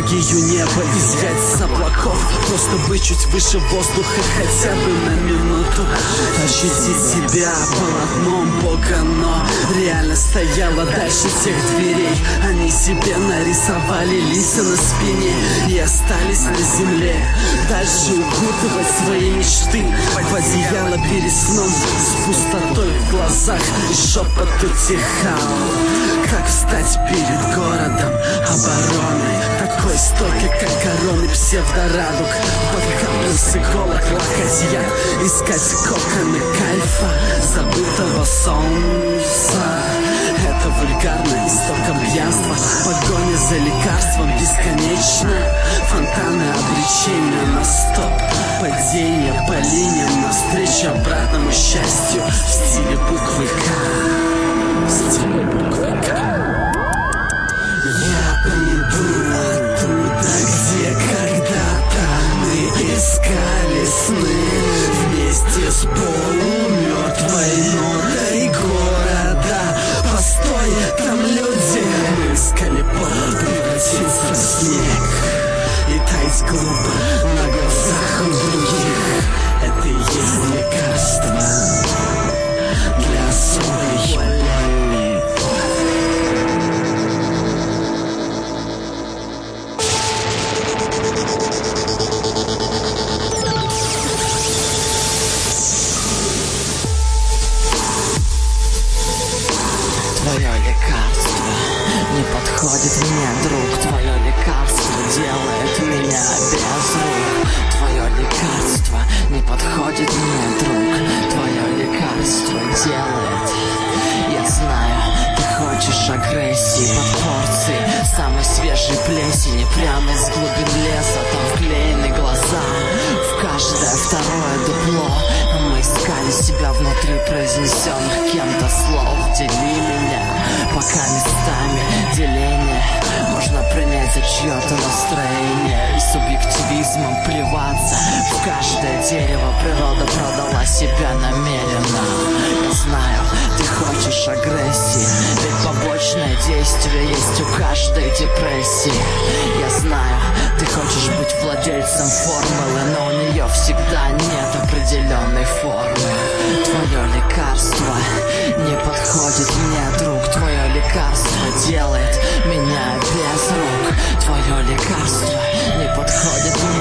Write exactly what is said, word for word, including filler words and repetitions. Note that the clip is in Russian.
энергию неба изъять с облаков, просто быть чуть выше воздуха хотя бы на минуту. Ощутить себя полотном Бога, но реальность стояла дальше тех дверей. Они себе нарисовали лица на спине и остались на земле. Дальше укутывать свои мечты в одеяло перед сном, с пустотой в глазах и шепот утихал. Как встать перед городом обороны, такой стойкой, как короны псевдорадуг. Под каплем с иголок лакать яд, искать коконы кайфа забытого солнца. Это вульгарно, истоком пьянства, погоня за лекарством бесконечно. Фонтаны обречения на стоп, падение по линиям навстречу обратному счастью в стиле буквы К. В стиле буквы К. Я приду оттуда, где когда-то мы искали сны, вместе с полумертвой нотой города. Постой, там люди. Мы искали повод превратиться в снег и таять глупо на глазах у других. Это и есть лекарство для особой боли. Твое лекарство не подходит мне, друг. Твое лекарство делает меня без рук. Твое лекарство не подходит мне, друг. Твое лекарство делает. Я знаю, ты хочешь агрессии под порции самой свежей плесени, прямо из глубин леса. Там вклеены глаза в каждое второе дупло. Мы искали себя внутри произнесенных кем-то слов. Дели меня, пока местами деление можно принять за чье-то настроение и субъективизмом плеваться в каждое дерево. Природа продала себя намеренно. Я знаю, ты хочешь агрессии, ведь побочное действие есть у каждой депрессии. Я знаю, ты хочешь быть владельцем формулы, но у нее всегда нет определенной формы. Твое лекарство не подходит мне, друг. Твое лекарство делает меня без рук. Твое лекарство не подходит мне.